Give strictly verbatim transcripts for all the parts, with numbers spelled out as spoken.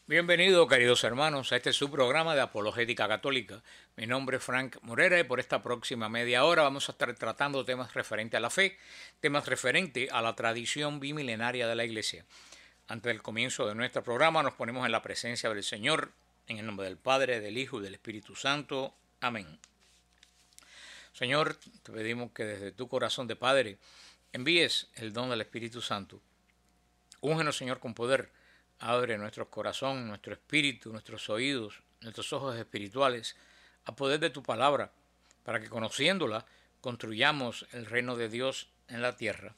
Bienvenidos, queridos hermanos, a este su programa de Apologética Católica. Mi nombre es Frank Morera y por esta próxima media hora vamos a estar tratando temas referentes a la fe, temas referentes a la tradición bimilenaria de la Iglesia. Antes del comienzo de nuestro programa nos ponemos en la presencia del Señor, en el nombre del Padre, del Hijo y del Espíritu Santo. Amén. Señor, te pedimos que desde tu corazón de Padre envíes el don del Espíritu Santo. Úngenos, Señor, con poder. Abre nuestro corazón, nuestro espíritu, nuestros oídos, nuestros ojos espirituales a poder de tu palabra, para que conociéndola construyamos el reino de Dios en la tierra.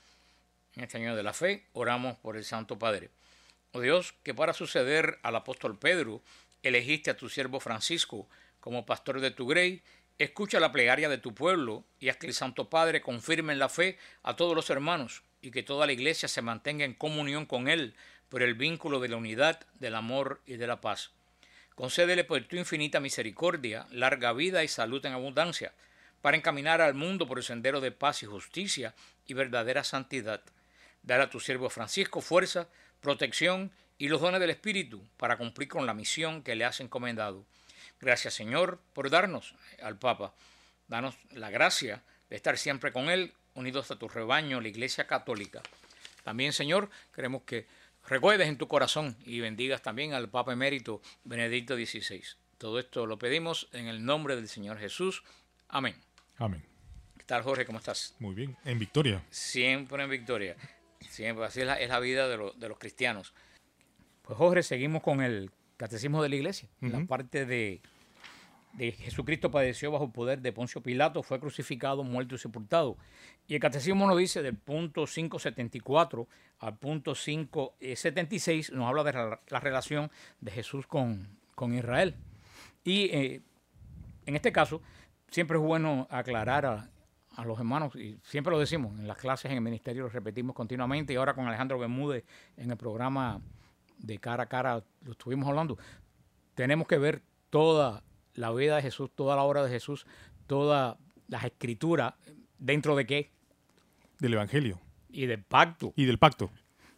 En este año de la fe oramos por el Santo Padre. Oh Dios, que para suceder al apóstol Pedro elegiste a tu siervo Francisco como pastor de tu grey, escucha la plegaria de tu pueblo y haz que el Santo Padre confirme en la fe a todos los hermanos y que toda la iglesia se mantenga en comunión con él por el vínculo de la unidad, del amor y de la paz. Concédele por tu infinita misericordia larga vida y salud en abundancia, para encaminar al mundo por el sendero de paz y justicia y verdadera santidad. Dale a tu siervo Francisco fuerza, protección y los dones del Espíritu para cumplir con la misión que le has encomendado. Gracias, Señor, por darnos al Papa. Danos la gracia de estar siempre con él, unidos a tu rebaño, la Iglesia Católica. También, Señor, queremos que recuerdes en tu corazón y bendigas también al Papa Emérito Benedicto dieciséis. Todo esto lo pedimos en el nombre del Señor Jesús. Amén. Amén. ¿Qué tal, Jorge? ¿Cómo estás? Muy bien. En victoria. Siempre en victoria. Siempre. Así es la, es la vida de, lo, de los cristianos. Pues, Jorge, seguimos con el Catecismo de la Iglesia. Uh-huh. La parte de, de Jesucristo padeció bajo el poder de Poncio Pilato, fue crucificado, muerto y sepultado. Y el Catecismo nos dice del punto quinientos setenta y cuatro al punto quinientos setenta y seis, nos habla de la, la relación de Jesús con, con Israel. Y eh, en este caso, siempre es bueno aclarar a, a los hermanos, y siempre lo decimos en las clases, en el ministerio, lo repetimos continuamente, y ahora con Alejandro Bermúdez en el programa de Cara a Cara, lo estuvimos hablando, tenemos que ver toda la vida de Jesús, toda la obra de Jesús, todas las escrituras, ¿dentro de qué? Del Evangelio. Y del pacto. Y del pacto.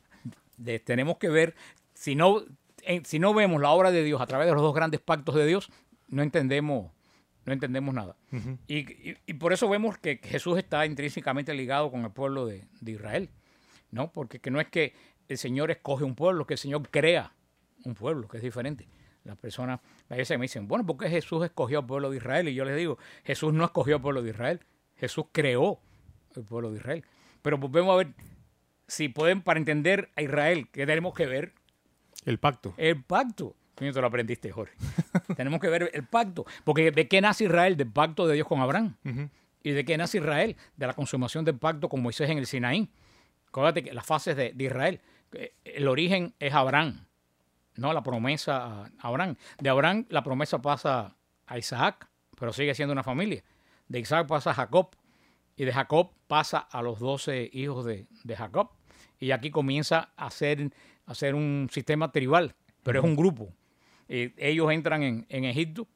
De, tenemos que ver, si no, en, si no vemos la obra de Dios a través de los dos grandes pactos de Dios, no entendemos, no entendemos nada. Uh-huh. y, y, y por eso vemos que Jesús está intrínsecamente ligado con el pueblo de, de Israel, ¿no? Porque que no es que el Señor escoge un pueblo, que el Señor crea un pueblo, que es diferente. Las personas a veces me dicen, bueno, ¿por qué Jesús escogió al pueblo de Israel? Y yo les digo, Jesús no escogió al pueblo de Israel, Jesús creó el pueblo de Israel. Pero volvemos a ver, si pueden, para entender a Israel, ¿qué tenemos que ver? El pacto. El pacto. Tú te lo aprendiste, Jorge. Tenemos que ver el pacto. Porque ¿de qué nace Israel? Del pacto de Dios con Abraham. Uh-huh. ¿Y de qué nace Israel? De la consumación del pacto con Moisés en el Sinaí. Acuérdate que las fases de, de Israel, el origen es Abraham, no la promesa a Abraham. De Abraham la promesa pasa a Isaac, pero sigue siendo una familia. De Isaac pasa a Jacob. Y de Jacob pasa a los doce hijos de, de Jacob. Y aquí comienza a ser, a ser un sistema tribal, pero uh-huh. es un grupo. Eh, ellos entran en, en Egipto,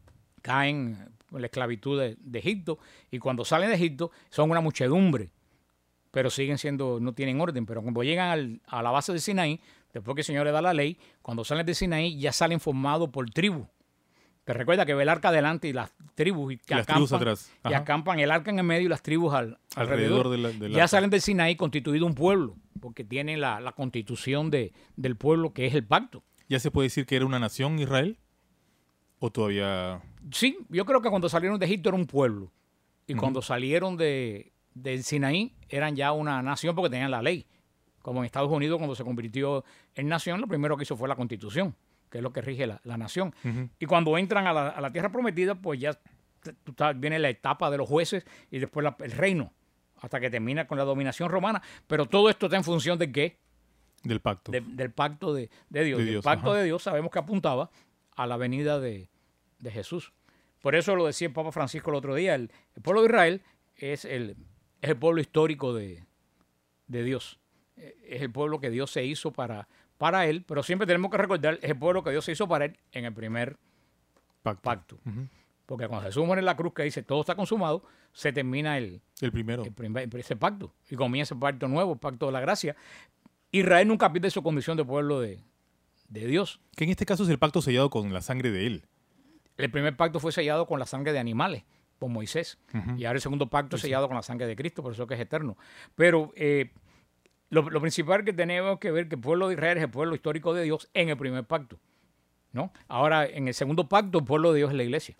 caen en la esclavitud de, de Egipto, y cuando salen de Egipto son una muchedumbre, pero siguen siendo, no tienen orden. Pero cuando llegan al, a la base de Sinaí, después que el Señor le da la ley, cuando salen de Sinaí ya salen formados por tribus. Te recuerda que ve el arca adelante y las tribus, y que y las acampan, tribus atrás. y acampan el arca en el medio y las tribus al, alrededor. alrededor de la, de la ya arca. salen del Sinaí constituido un pueblo, porque tienen la, la constitución de, del pueblo, que es el pacto. ¿Ya se puede decir que era una nación Israel? ¿O todavía...? Sí, yo creo que cuando salieron de Egipto era un pueblo. Y uh-huh. cuando salieron de, del Sinaí eran ya una nación porque tenían la ley. Como en Estados Unidos, cuando se convirtió en nación, lo primero que hizo fue la Constitución, que es lo que rige la, la nación. Uh-huh. Y cuando entran a la, a la tierra prometida, pues ya viene la etapa de los jueces y después la, el reino, hasta que termina con la dominación romana. Pero todo esto está en función de ¿qué? Del pacto. De, del pacto de, de Dios. De Y el Dios, pacto ajá. de Dios sabemos que apuntaba a la venida de, de Jesús. Por eso lo decía el Papa Francisco el otro día, el, el pueblo de Israel es el, es el pueblo histórico de, de Dios. Es el pueblo que Dios se hizo para, para él, pero siempre tenemos que recordar, es el pueblo que Dios se hizo para él en el primer pacto. pacto. Uh-huh. Porque cuando Jesús muere en la cruz, que dice todo está consumado, se termina el, el primero. El primer, ese pacto y comienza el pacto nuevo, el pacto de la gracia. Israel nunca pierde su condición de pueblo de, de Dios. Que en este caso es el pacto sellado con la sangre de él. El primer pacto fue sellado con la sangre de animales, por Moisés. Uh-huh. Y ahora el segundo pacto es Sí, sí. sellado con la sangre de Cristo, por eso que es eterno. Pero eh, lo, lo principal que tenemos que ver que el pueblo de Israel es el pueblo histórico de Dios en el primer pacto, ¿no? Ahora, en el segundo pacto, el pueblo de Dios es la iglesia.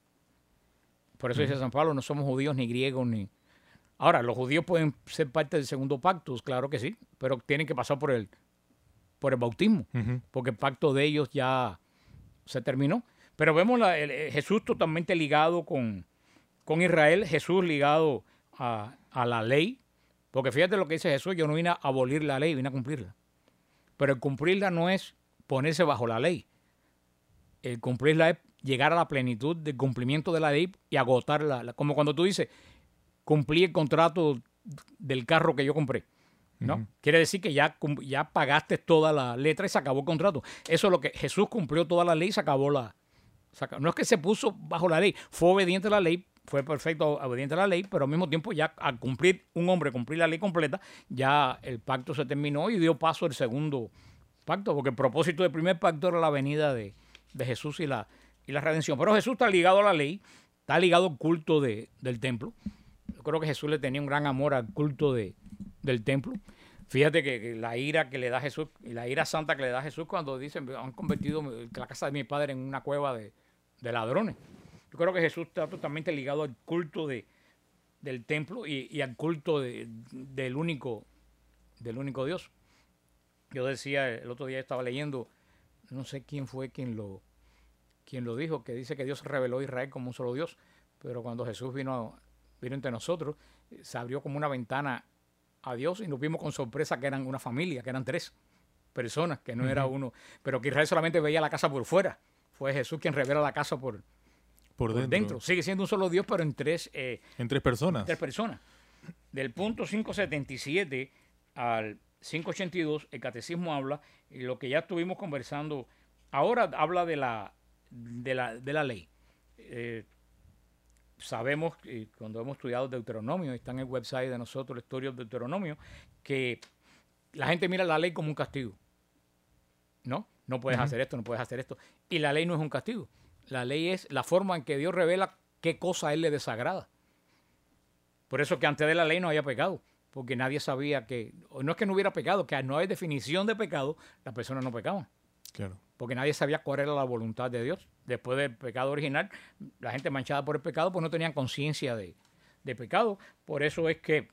Por eso dice San Pablo, no somos judíos ni griegos ni... Ahora, los judíos pueden ser parte del segundo pacto, claro que sí, pero tienen que pasar por el, por el bautismo, Uh-huh. porque el pacto de ellos ya se terminó. Pero vemos la, el, el Jesús totalmente ligado con, con Israel, Jesús ligado a, a la ley, porque fíjate lo que dice Jesús, yo no vine a abolir la ley, vine a cumplirla. Pero el cumplirla no es ponerse bajo la ley. El cumplirla es llegar a la plenitud del cumplimiento de la ley y agotarla. La, como cuando tú dices, cumplí el contrato del carro que yo compré, ¿no? Uh-huh. Quiere decir que ya, ya pagaste toda la letra y se acabó el contrato. Eso es lo que Jesús cumplió toda la ley y se acabó la... Se acabó. No es que se puso bajo la ley, fue obediente a la ley, fue perfecto obediente a la ley, pero al mismo tiempo ya al cumplir un hombre, cumplir la ley completa, ya el pacto se terminó y dio paso al segundo pacto, porque el propósito del primer pacto era la venida de, de Jesús y la, y la redención. Pero Jesús está ligado a la ley, está ligado al culto de, del templo. Yo creo que Jesús le tenía un gran amor al culto de, del templo. Fíjate que, que la ira que le da Jesús, y la ira santa que le da Jesús cuando dicen, han convertido la casa de mi padre en una cueva de, de ladrones. Yo creo que Jesús está totalmente ligado al culto de, del templo y, y al culto de, del, único, del único Dios. Yo decía, el otro día estaba leyendo, no sé quién fue quien lo, quien lo dijo, que dice que Dios reveló a Israel como un solo Dios, pero cuando Jesús vino, vino entre nosotros, se abrió como una ventana a Dios y nos vimos con sorpresa que eran una familia, que eran tres personas, que no uh-huh. era uno, pero que Israel solamente veía la casa por fuera. Fue Jesús quien revela la casa por, por, por dentro. dentro. Sigue siendo un solo Dios, pero en tres, eh, en tres personas. En tres personas. Del punto quinientos setenta y siete al quinientos ochenta y dos, el catecismo habla, y lo que ya estuvimos conversando, ahora habla de la, de la, de la ley. Eh, sabemos, eh, cuando hemos estudiado Deuteronomio, está en el website de nosotros, la historia del Deuteronomio, que la gente mira la ley como un castigo. ¿No? No puedes uh-huh. hacer esto, no puedes hacer esto. Y la ley no es un castigo. La ley es la forma en que Dios revela qué cosa a Él le desagrada. Por eso que antes de la ley no había pecado, porque nadie sabía que, no es que no hubiera pecado, que no hay definición de pecado, las personas no pecaban. Claro. Porque nadie sabía cuál era la voluntad de Dios. Después del pecado original, la gente manchada por el pecado, pues no tenían conciencia de, de pecado. Por eso es que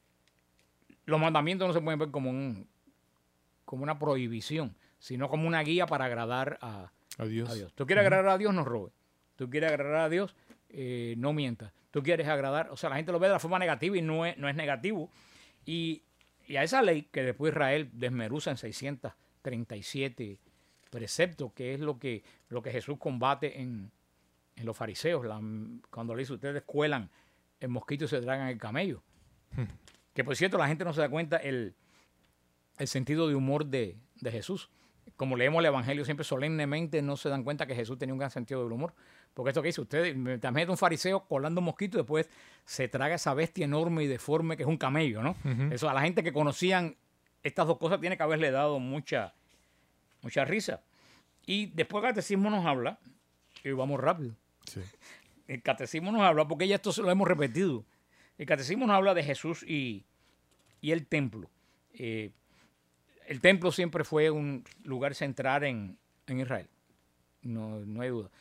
los mandamientos no se pueden ver como, un, como una prohibición, sino como una guía para agradar a, a, Dios. a Dios. Tú quieres uh-huh. agradar a Dios, no robes. Tú quieres agradar a Dios, eh, no mientas. Tú quieres agradar, o sea, la gente lo ve de la forma negativa y no es, no es negativo. Y, y a esa ley que después Israel desmenuza en seiscientos treinta y siete preceptos, que es lo que, lo que Jesús combate en, en los fariseos, la, cuando le dice, ustedes cuelan el mosquito y se tragan el camello. Hmm. Que por cierto, la gente no se da cuenta el, el sentido de humor de, de Jesús. Como leemos el Evangelio, siempre solemnemente no se dan cuenta que Jesús tenía un gran sentido del humor. Porque esto que dice, usted también es un fariseo colando mosquitos y después se traga esa bestia enorme y deforme que es un camello, ¿no? Uh-huh. Eso a la gente que conocían estas dos cosas tiene que haberle dado mucha, mucha risa. Y después el catecismo nos habla, y vamos rápido. Sí. El catecismo nos habla, porque ya esto se lo hemos repetido. El catecismo nos habla de Jesús y, y el templo. Eh, el templo siempre fue un lugar central en, en Israel. No, no hay duda.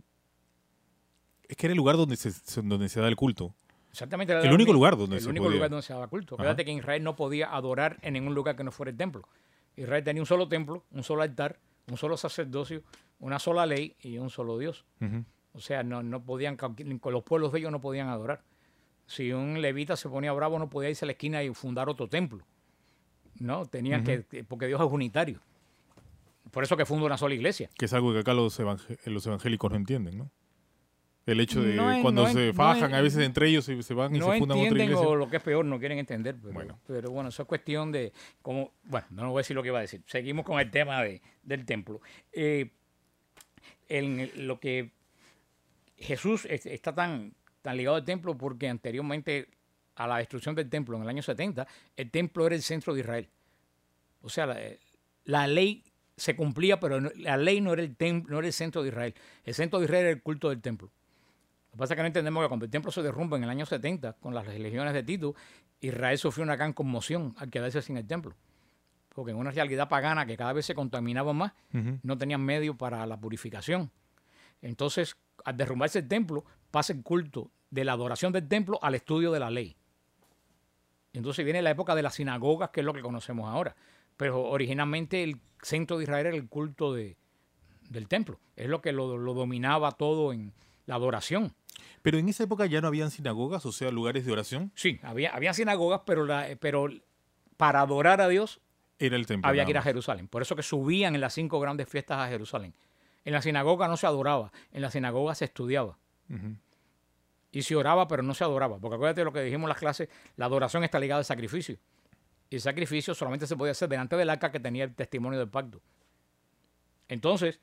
Es que era el lugar donde se, donde se da el culto. Exactamente. El único lugar donde el se único podía. lugar donde se daba culto. Fíjate que en Israel no podía adorar en ningún lugar que no fuera el templo. Israel tenía un solo templo, un solo altar, un solo sacerdocio, una sola ley y un solo Dios. Uh-huh. O sea, no, no podían, con los pueblos de ellos no podían adorar. Si un levita se ponía bravo, no podía irse a la esquina y fundar otro templo. No, tenían uh-huh. que, porque Dios es unitario. Por eso que funda una sola iglesia. Que es algo que acá los, evangé- los evangélicos no entienden, ¿no? El hecho de no, cuando no, se fajan, no, a veces entre ellos se, se van y no se fundan otra iglesia. No entienden o lo que es peor, no quieren entender. Pero bueno. pero bueno, eso es cuestión de... Como, bueno, no voy a decir lo que iba a decir. Seguimos con el tema de, del templo. Eh, en lo que Jesús está tan, tan ligado al templo porque anteriormente a la destrucción del templo en el año setenta, el templo era el centro de Israel. O sea, la, la ley se cumplía, pero no, la ley no era, el tem, no era el centro de Israel. El centro de Israel era el culto del templo. Lo que pasa es que no entendemos que cuando el templo se derrumba en el año setenta con las legiones de Tito, Israel sufrió una gran conmoción al quedarse sin el templo. Porque en una realidad pagana que cada vez se contaminaba más, uh-huh. no tenían medio para la purificación. Entonces, al derrumbarse el templo, pasa el culto de la adoración del templo al estudio de la ley. Entonces viene la época de las sinagogas, que es lo que conocemos ahora. Pero originalmente el centro de Israel era el culto de, del templo. Es lo que lo, lo dominaba todo en la adoración. Pero en esa época ya no habían sinagogas, o sea, lugares de oración. Sí, había, había sinagogas, pero, la, pero para adorar a Dios era el templo, había que ir a Jerusalén. Por eso que subían en las cinco grandes fiestas a Jerusalén. En la sinagoga no se adoraba, en la sinagoga se estudiaba. Uh-huh. Y se oraba, pero no se adoraba. Porque acuérdate de lo que dijimos en las clases, la adoración está ligada al sacrificio. Y el sacrificio solamente se podía hacer delante del arca que tenía el testimonio del pacto. Entonces,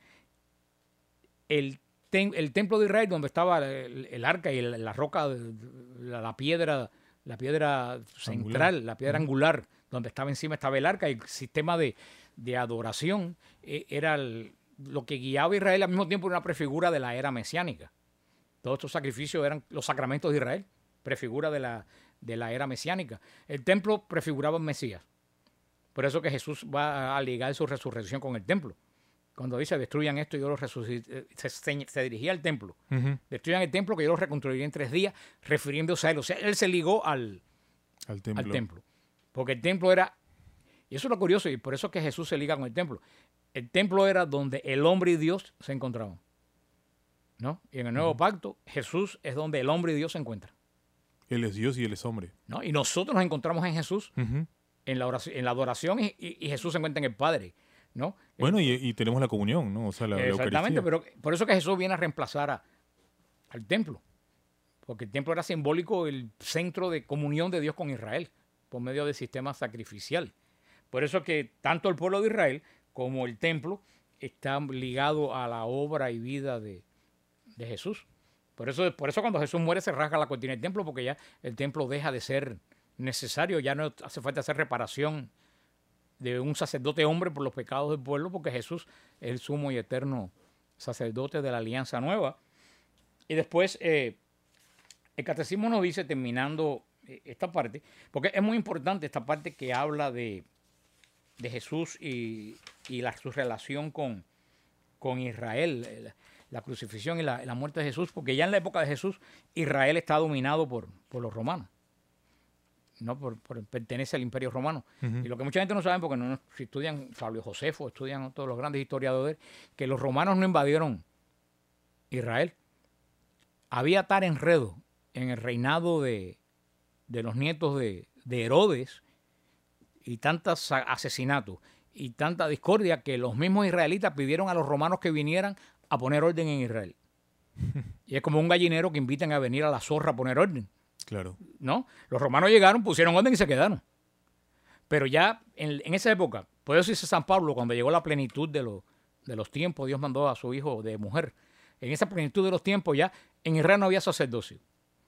el, tem, el templo de Israel, donde estaba el, el arca y el, la roca, la, la piedra, la piedra central, angular. la piedra uh-huh. angular, donde estaba encima estaba el arca, y el sistema de, de adoración eh, era el, lo que guiaba a Israel. Al mismo tiempo era una prefigura de la era mesiánica. Todos estos sacrificios eran los sacramentos de Israel, prefigura de la, de la era mesiánica. El templo prefiguraba al Mesías. Por eso que Jesús va a ligar su resurrección con el templo. Cuando dice, destruyan esto, yo lo resucité, se, se, se dirigía al templo. Uh-huh. Destruyan el templo, que yo lo reconstruiré en tres días, refiriéndose a él. O sea, él se ligó al, al, templo. al templo. Porque el templo era, y eso es lo curioso, y por eso es que Jesús se liga con el templo. El templo era donde el hombre y Dios se encontraban. ¿No? Y en el nuevo uh-huh. pacto, Jesús es donde el hombre y Dios se encuentran. Él es Dios y Él es hombre. ¿No? Y nosotros nos encontramos en Jesús, uh-huh. en, la oración, en la adoración, y, y, y Jesús se encuentra en el Padre. ¿No? Bueno, y, y tenemos la comunión, ¿no? O sea, la, la exactamente, pero por eso que Jesús viene a reemplazar a, al templo. Porque el templo era simbólico, el centro de comunión de Dios con Israel, por medio del sistema sacrificial. Por eso que tanto el pueblo de Israel como el templo están ligados a la obra y vida de de Jesús. Por eso, por eso cuando Jesús muere se rasga la cortina del templo, porque ya el templo deja de ser necesario, ya no hace falta hacer reparación de un sacerdote hombre por los pecados del pueblo, porque Jesús es el sumo y eterno sacerdote de la alianza nueva. Y después eh, el catecismo nos dice, terminando esta parte, porque es muy importante esta parte que habla de, de Jesús y, y la, su relación con, con Israel, el, la crucifixión y la, la muerte de Jesús, porque ya en la época de Jesús Israel está dominado por, por los romanos, no por, por pertenece al Imperio Romano. Uh-huh. Y lo que mucha gente no sabe, porque no, si estudian Flavio Josefo, estudian todos los grandes historiadores, que los romanos no invadieron Israel. Había tal enredo en el reinado de, de los nietos de, de Herodes y tantos asesinatos y tanta discordia que los mismos israelitas pidieron a los romanos que vinieran a poner orden en Israel. Y es como un gallinero que invitan a venir a la zorra a poner orden. Claro. ¿No? Los romanos llegaron, pusieron orden y se quedaron. Pero ya en, en esa época, por eso dice San Pablo, cuando llegó la plenitud de, lo, de los tiempos, Dios mandó a su hijo de mujer. En esa plenitud de los tiempos ya en Israel no había sacerdocio.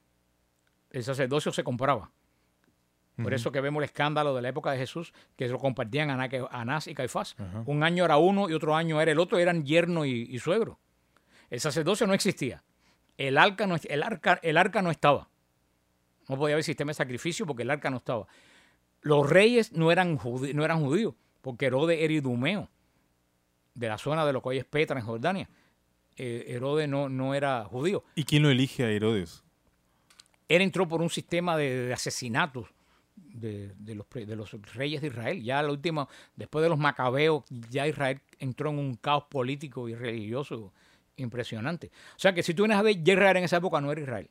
El sacerdocio se compraba. Por uh-huh. eso que vemos el escándalo de la época de Jesús, que lo compartían Anás y Caifás. Uh-huh. Un año era uno y otro año era el otro, eran yerno y, y suegro. El sacerdocio no existía. El arca no, el, arca, el arca no estaba. No podía haber sistema de sacrificio porque el arca no estaba. Los reyes no eran, judí, no eran judíos, porque Herodes era idumeo, de la zona de lo que hoy es Petra, en Jordania. Eh, Herodes no, no era judío. ¿Y quién lo elige a Herodes? Él entró por un sistema de, de asesinatos de, de, los, de los reyes de Israel. Ya la última, después de los macabeos, ya Israel entró en un caos político y religioso impresionante. O sea que si tú vienes a ver, ya Israel en esa época no era Israel.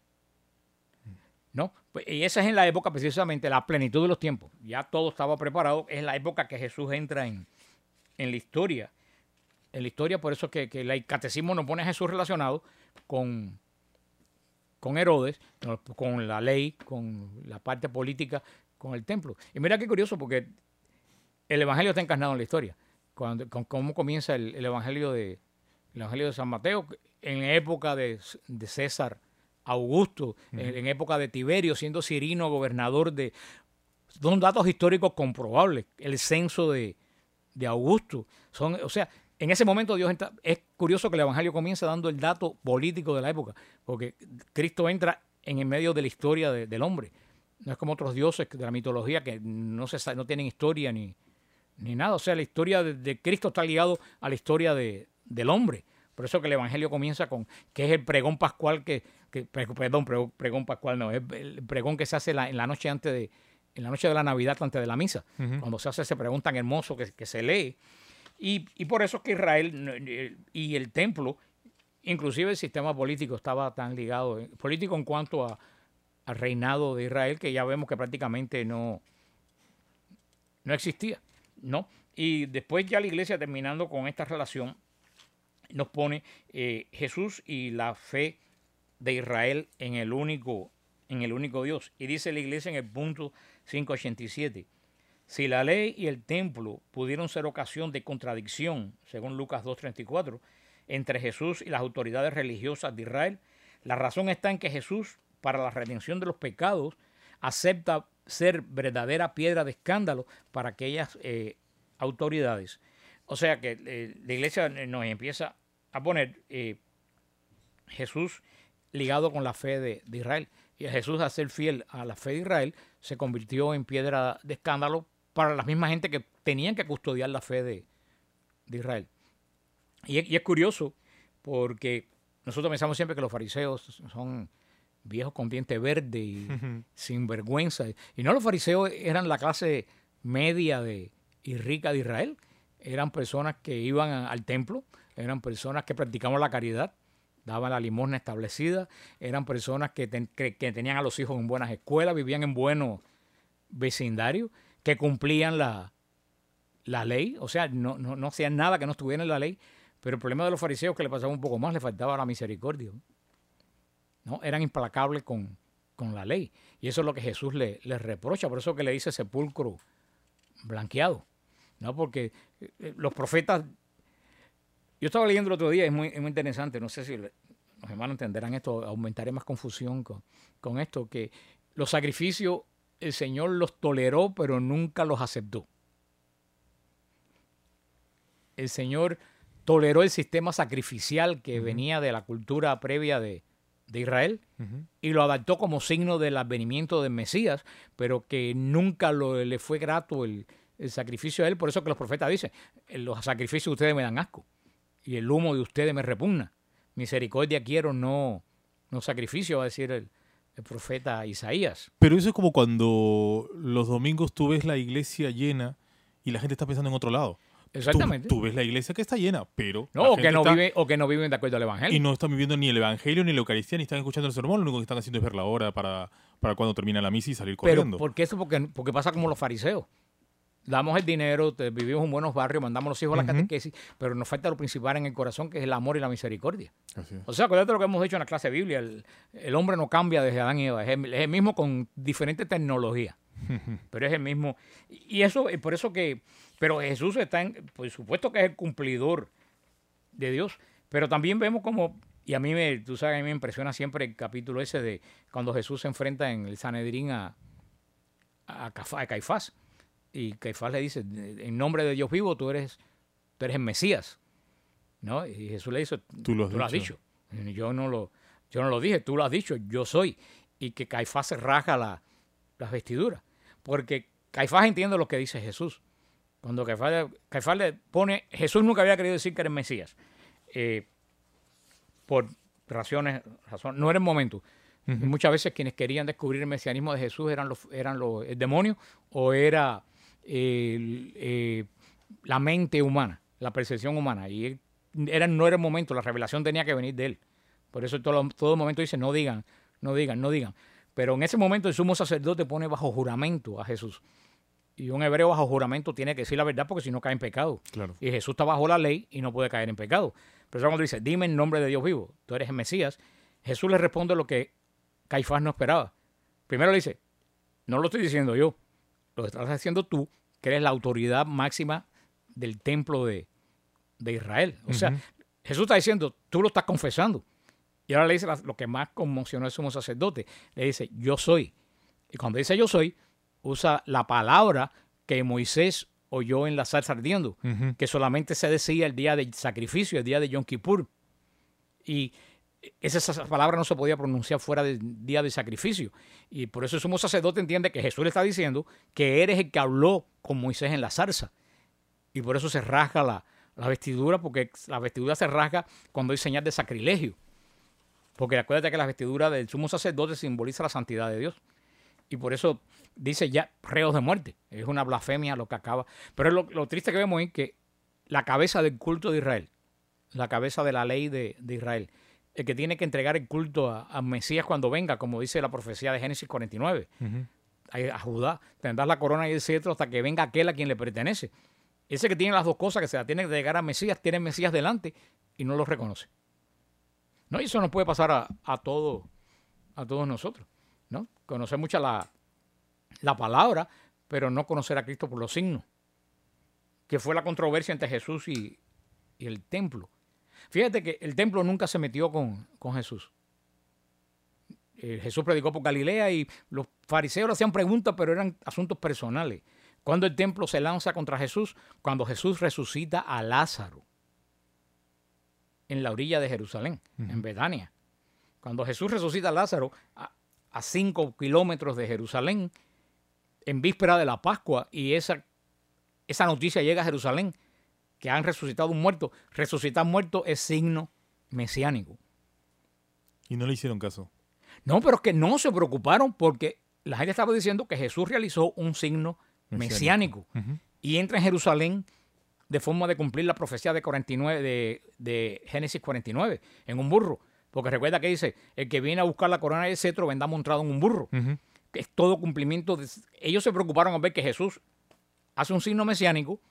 ¿No? Y esa es en la época precisamente, la plenitud de los tiempos. Ya todo estaba preparado. Es la época que Jesús entra en, en la historia. En la historia, por eso que, que el catecismo nos pone a Jesús relacionado con, con Herodes, con la ley, con la parte política, con el templo. Y mira qué curioso, porque el evangelio está encarnado en la historia. Cuando, con, cómo comienza el, el evangelio de el evangelio de San Mateo, en época de, de César Augusto, uh-huh. en, en época de Tiberio, siendo Cirino gobernador de... Son datos históricos comprobables. El censo de, de Augusto. Son, o sea, en ese momento Dios entra. Es curioso que el Evangelio comienza dando el dato político de la época, porque Cristo entra en el medio de la historia de, del hombre. No es como otros dioses de la mitología que no, se, no tienen historia ni, ni nada. O sea, la historia de, de Cristo está ligado a la historia de, del hombre. Por eso que el Evangelio comienza con, que es el pregón pascual, que, que perdón, pregón, pregón pascual no, es el pregón que se hace la, en la noche antes de, en la noche de la Navidad, antes de la misa. Uh-huh. Cuando se hace ese pregón tan hermoso que, que se lee. Y, y por eso es que Israel y el templo, inclusive el sistema político estaba tan ligado, político en cuanto a, al reinado de Israel, que ya vemos que prácticamente no, no existía, ¿no? Y después ya la iglesia, terminando con esta relación, nos pone eh, Jesús y la fe de Israel en el único, en el único Dios. Y dice la iglesia en el punto quinientos ochenta y siete, si la ley y el templo pudieron ser ocasión de contradicción, según Lucas dos treinta y cuatro, entre Jesús y las autoridades religiosas de Israel, la razón está en que Jesús, para la redención de los pecados, acepta ser verdadera piedra de escándalo para aquellas eh, autoridades. O sea que eh, la iglesia nos empieza a poner eh, Jesús ligado con la fe de, de Israel. Y Jesús, al ser fiel a la fe de Israel, se convirtió en piedra de escándalo para la misma gente que tenían que custodiar la fe de, de Israel. Y, y es curioso porque nosotros pensamos siempre que los fariseos son viejos con diente verde y uh-huh. sin vergüenza. Y no, los fariseos eran la clase media de, y rica de Israel. Eran personas que iban a, al templo, eran personas que practicaban la caridad, daban la limosna establecida, eran personas que, ten, que, que tenían a los hijos en buenas escuelas, vivían en buenos vecindarios, que cumplían la, la ley, o sea, no, no, no hacían nada que no estuviera en la ley, pero el problema de los fariseos es que le pasaba un poco más, le faltaba la misericordia, ¿no? Eran implacables con, con la ley, y eso es lo que Jesús le, les reprocha, por eso que le dice sepulcro blanqueado, ¿no? Porque los profetas, yo estaba leyendo el otro día, es muy, es muy interesante, no sé si los hermanos entenderán esto, aumentaré más confusión con, con esto, que los sacrificios el Señor los toleró, pero nunca los aceptó. El Señor toleró el sistema sacrificial que uh-huh. venía de la cultura previa de, de Israel uh-huh. y lo adaptó como signo del advenimiento del Mesías, pero que nunca lo, le fue grato el, el sacrificio a él. Por eso que los profetas dicen, los sacrificios de ustedes me dan asco y el humo de ustedes me repugna. Misericordia quiero, no, no sacrificio, va a decir el, el profeta Isaías. Pero eso es como cuando los domingos tú ves la iglesia llena y la gente está pensando en otro lado. Exactamente. Tú, tú ves la iglesia que está llena, pero no, o que no, está, vive, o que no viven de acuerdo al Evangelio. Y no están viviendo ni el Evangelio ni la Eucaristía, ni están escuchando el sermón. Lo único que están haciendo es ver la hora para, para cuando termina la misa y salir corriendo. Pero ¿por qué eso? Porque, porque pasa como los fariseos. Damos el dinero, te, vivimos en buenos barrios, mandamos a los hijos a la uh-huh. catequesis, pero nos falta lo principal en el corazón, que es el amor y la misericordia. Así es. O sea, acuérdate de lo que hemos dicho en la clase de Biblia, el, el hombre no cambia desde Adán y Eva, es el, es el mismo con diferentes tecnologías, uh-huh. pero es el mismo. Y eso, por eso que, pero Jesús está, en, por supuesto que es el cumplidor de Dios, pero también vemos como, y a mí me, tú sabes, a mí me impresiona siempre el capítulo ese de cuando Jesús se enfrenta en el Sanedrín a, a, a Caifás. Y Caifás le dice, en nombre de Dios vivo, tú eres, tú eres el Mesías, ¿no? Y Jesús le dice, tú lo has, tú dicho. Lo has dicho. Yo no lo, yo no lo dije, tú lo has dicho, yo soy. Y que Caifás se raja la, las vestiduras. Porque Caifás entiende lo que dice Jesús. Cuando Caifás, Caifás le pone, Jesús nunca había querido decir que era el Mesías. Eh, por razones, razones, no era el momento. Uh-huh. Muchas veces quienes querían descubrir el mesianismo de Jesús eran los, eran los el demonio o era eh, eh, la mente humana, la percepción humana. Y él, era, no era el momento, la revelación tenía que venir de él. Por eso todo, todo momento dice, no digan, no digan, no digan. Pero en ese momento el sumo sacerdote pone bajo juramento a Jesús. Y un hebreo bajo juramento tiene que decir la verdad porque si no cae en pecado. Claro. Y Jesús está bajo la ley y no puede caer en pecado. Pero eso cuando dice, dime en nombre de Dios vivo, tú eres el Mesías, Jesús le responde lo que Caifás no esperaba. Primero le dice, no lo estoy diciendo yo, lo estás haciendo tú, que eres la autoridad máxima del templo de, de Israel. O uh-huh. sea, Jesús está diciendo, tú lo estás confesando. Y ahora le dice lo que más conmocionó al sumo sacerdote. Le dice, yo soy. Y cuando dice yo soy, usa la palabra que Moisés oyó en la salsa ardiendo, Ujú. que solamente se decía el día del sacrificio, el día de Yom Kippur. Y esa, esa palabra no se podía pronunciar fuera del día del sacrificio. Y por eso el sumo sacerdote entiende que Jesús le está diciendo que eres el que habló con Moisés en la zarza. Y por eso se rasga la, la vestidura, porque la vestidura se rasga cuando hay señal de sacrilegio. Porque acuérdate que la vestidura del sumo sacerdote simboliza la santidad de Dios. Y por eso dice ya reos de muerte. Es una blasfemia lo que acaba. Pero lo, lo triste que vemos es que la cabeza del culto de Israel, la cabeza de la ley de, de Israel, el que tiene que entregar el culto a, a Mesías cuando venga, como dice la profecía de Génesis cuarenta y nueve, Ujú. a, a Judá, tendrás la corona y el cetro hasta que venga aquel a quien le pertenece. Ese que tiene las dos cosas, que se la tiene que entregar a Mesías, tiene Mesías delante y no lo reconoce. ¿No? Y eso nos puede pasar a, a, todo, a todos nosotros, ¿no? Conocer mucha la, la palabra, pero no conocer a Cristo por los signos, que fue la controversia entre Jesús y, y el templo. Fíjate que el templo nunca se metió con, con Jesús. Eh, Jesús predicó por Galilea y los fariseos le hacían preguntas, pero eran asuntos personales. Cuando el templo se lanza contra Jesús, cuando Jesús resucita a Lázaro en la orilla de Jerusalén, uh-huh. en Betania. Cuando Jesús resucita a Lázaro a, a cinco kilómetros de Jerusalén, en víspera de la Pascua, y esa, esa noticia llega a Jerusalén, que han resucitado un muerto. Resucitar muerto es signo mesiánico. Y no le hicieron caso. No, pero es que no se preocuparon porque la gente estaba diciendo que Jesús realizó un signo mesiánico, mesiánico uh-huh. y entra en Jerusalén de forma de cumplir la profecía de, cuarenta y nueve, de, de Génesis cuarenta y nueve, en un burro. Porque recuerda que dice, el que viene a buscar la corona y el cetro vendrá montado en un burro. Uh-huh. Es todo cumplimiento. De... Ellos se preocuparon al ver que Jesús hace un signo mesiánico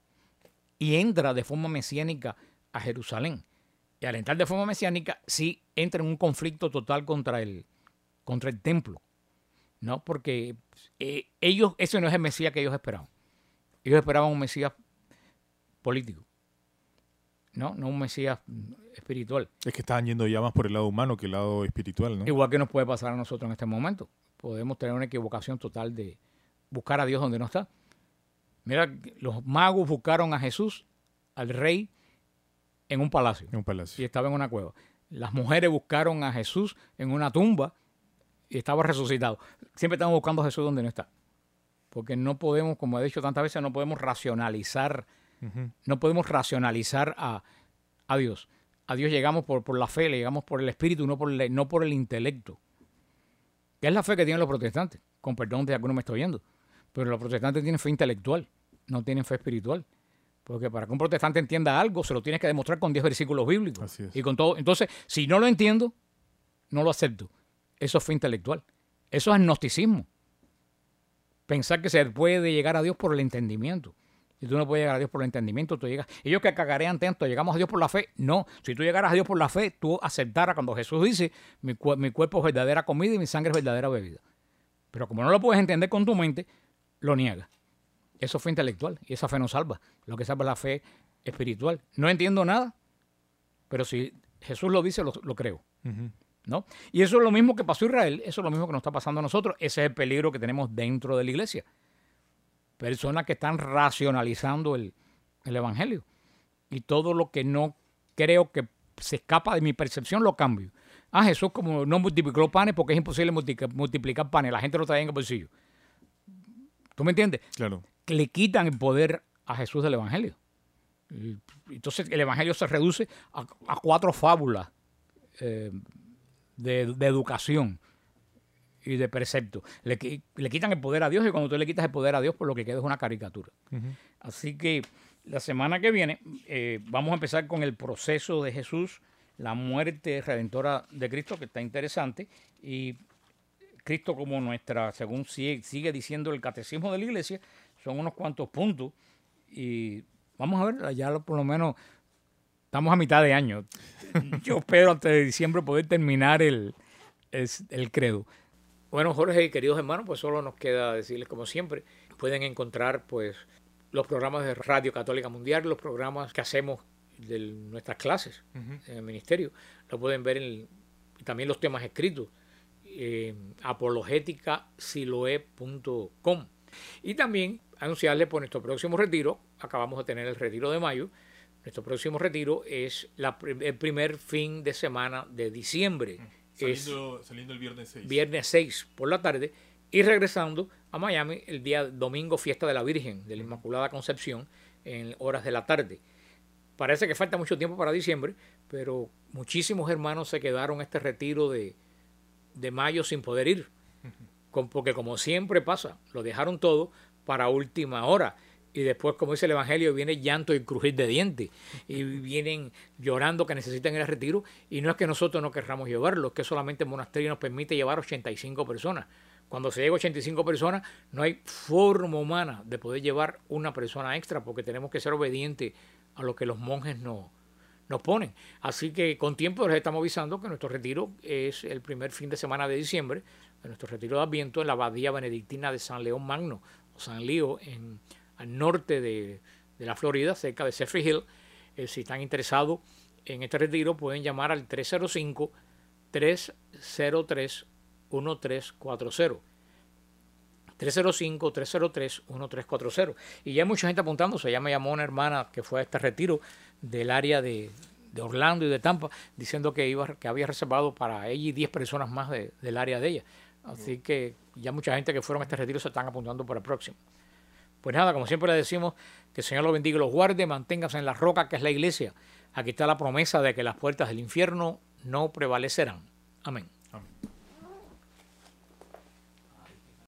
y entra de forma mesiánica a Jerusalén. Y al entrar de forma mesiánica, sí entra en un conflicto total contra el, contra el templo. ¿No? Porque eh, ellos, ese no es el Mesías que ellos esperaban. Ellos esperaban un Mesías político, ¿no? No un Mesías espiritual. Es que estaban yendo ya más por el lado humano que el lado espiritual, ¿no? Igual que nos puede pasar a nosotros en este momento. Podemos tener una equivocación total de buscar a Dios donde no está. Mira, los magos buscaron a Jesús, al rey, en un palacio. En un palacio. Y estaba en una cueva. Las mujeres buscaron a Jesús en una tumba y estaba resucitado. Siempre estamos buscando a Jesús donde no está. Porque no podemos, como he dicho tantas veces, no podemos racionalizar Uh-huh. No podemos racionalizar a, a Dios. A Dios llegamos por, por la fe, le llegamos por el espíritu, no por el, no por el intelecto. Que es la fe que tienen los protestantes. Con perdón de alguno me estoy oyendo. Pero los protestantes tienen fe intelectual, no tienen fe espiritual. Porque para que un protestante entienda algo, se lo tienes que demostrar con diez versículos bíblicos. Así es. Y con todo. Entonces, si no lo entiendo, no lo acepto. Eso es fe intelectual. Eso es agnosticismo. Pensar que se puede llegar a Dios por el entendimiento. Si tú no puedes llegar a Dios por el entendimiento, tú llegas. Ellos que cagarean tanto, llegamos a Dios por la fe. No, si tú llegaras a Dios por la fe, tú aceptaras cuando Jesús dice, mi, cu- mi cuerpo es verdadera comida y mi sangre es verdadera bebida. Pero como no lo puedes entender con tu mente, lo niegas. Eso fue intelectual y esa fe no salva. Lo que salva es la fe espiritual. No entiendo nada, pero si Jesús lo dice, lo, lo creo. Uh-huh. ¿No? Y eso es lo mismo que pasó a Israel, eso es lo mismo que nos está pasando a nosotros. Ese es el peligro que tenemos dentro de la iglesia. Personas que están racionalizando el, el evangelio. Y todo lo que no creo que se escapa de mi percepción lo cambio. Ah, Jesús como no multiplicó panes porque es imposible multiplicar, multiplicar panes. La gente lo trae en el bolsillo. ¿Tú me entiendes? Claro. Que le quitan el poder a Jesús del evangelio. Y, entonces el evangelio se reduce a, a cuatro fábulas eh, de, de educación y de precepto. Le, le quitan el poder a Dios y cuando tú le quitas el poder a Dios, pues lo que queda es una caricatura. Uh-huh. Así que la semana que viene eh, vamos a empezar con el proceso de Jesús, la muerte redentora de Cristo, que está interesante, y Cristo como nuestra, según sigue, sigue diciendo el catecismo de la iglesia, son unos cuantos puntos y vamos a ver, ya por lo menos estamos a mitad de año. Yo espero antes de diciembre poder terminar el, el, el credo. Bueno, Jorge y queridos hermanos, pues solo nos queda decirles como siempre, pueden encontrar pues los programas de Radio Católica Mundial, los programas que hacemos de nuestras clases uh-huh. en el ministerio, lo pueden ver en también los temas escritos en apologética siloé punto com Y también anunciarles por nuestro próximo retiro, acabamos de tener el retiro de mayo, nuestro próximo retiro es la, el primer fin de semana de diciembre. Saliendo, es saliendo el viernes seis. Viernes seis por la tarde y regresando a Miami el día domingo, fiesta de la Virgen, de la Inmaculada Concepción, en horas de la tarde. Parece que falta mucho tiempo para diciembre, pero muchísimos hermanos se quedaron este retiro de, de mayo sin poder ir, porque como siempre pasa, lo dejaron todo para última hora. Y después, como dice el Evangelio, viene llanto y crujir de dientes. Y vienen llorando que necesitan ir al retiro. Y no es que nosotros no querramos llevarlo, es que solamente el monasterio nos permite llevar ochenta y cinco personas. Cuando se llega a ochenta y cinco personas, no hay forma humana de poder llevar una persona extra, porque tenemos que ser obedientes a lo que los monjes nos, nos ponen. Así que con tiempo les estamos avisando que nuestro retiro es el primer fin de semana de diciembre, de nuestro retiro de Adviento en la Abadía Benedictina de San León Magno, o San Lío, en al norte de, de la Florida, cerca de Zephyrhills Hill. Eh, si están interesados en este retiro, pueden llamar al tres cero cinco, tres cero tres, uno tres cuatro cero. tres cero cinco, tres cero tres, uno tres cuatro cero. Y ya hay mucha gente apuntándose. Ya me llamó una hermana que fue a este retiro del área de, de Orlando y de Tampa, diciendo que, iba, que había reservado para ella y diez personas más de, del área de ella. Así que ya mucha gente que fueron a este retiro se están apuntando para el próximo. Pues nada, como siempre le decimos, que el Señor los bendiga y los guarde, manténganse en la roca que es la iglesia. Aquí está la promesa de que las puertas del infierno no prevalecerán. Amén.